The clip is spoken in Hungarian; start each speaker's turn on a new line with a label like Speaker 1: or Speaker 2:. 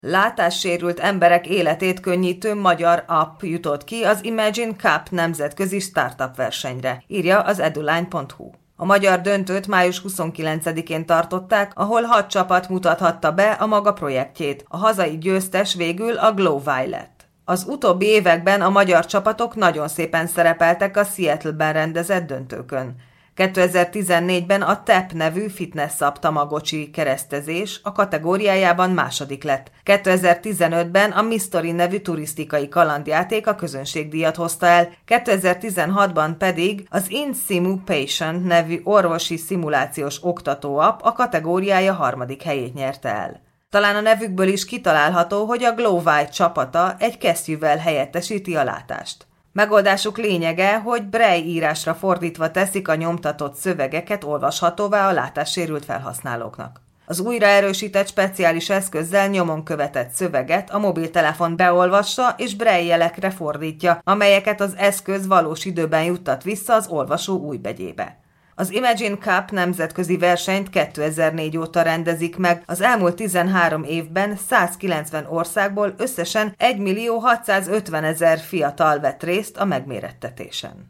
Speaker 1: Látássérült emberek életét könnyítő magyar app jutott ki az Imagine Cup nemzetközi startup versenyre, írja az eduline.hu. A magyar döntőt május 29-én tartották, ahol 6 csapat mutathatta be a maga projektjét. A hazai győztes végül a Glowfy lett. Az utóbbi években a magyar csapatok nagyon szépen szerepeltek a Seattle-ben rendezett döntőkön. 2014-ben a TAP nevű fitness app Tamagocsi keresztezés a kategóriájában második lett. 2015-ben a Mystery nevű turisztikai kalandjáték a közönségdíjat hozta el, 2016-ban pedig az InSimu Patient nevű orvosi szimulációs oktatóapp a kategóriája harmadik helyét nyerte el. Talán a nevükből is kitalálható, hogy a Glowfy csapata egy kesztyűvel helyettesíti a látást. Megoldásuk lényege, hogy Braille írásra fordítva teszik a nyomtatott szövegeket olvashatóvá a látássérült felhasználóknak. Az újraerősített speciális eszközzel nyomon követett szöveget a mobiltelefon beolvassa és Braille jelekre fordítja, amelyeket az eszköz valós időben juttat vissza az olvasó újbegyébe. Az Imagine Cup nemzetközi versenyt 2004 óta rendezik meg, az elmúlt 13 évben 190 országból összesen 1.650.000 fiatal vett részt a megmérettetésen.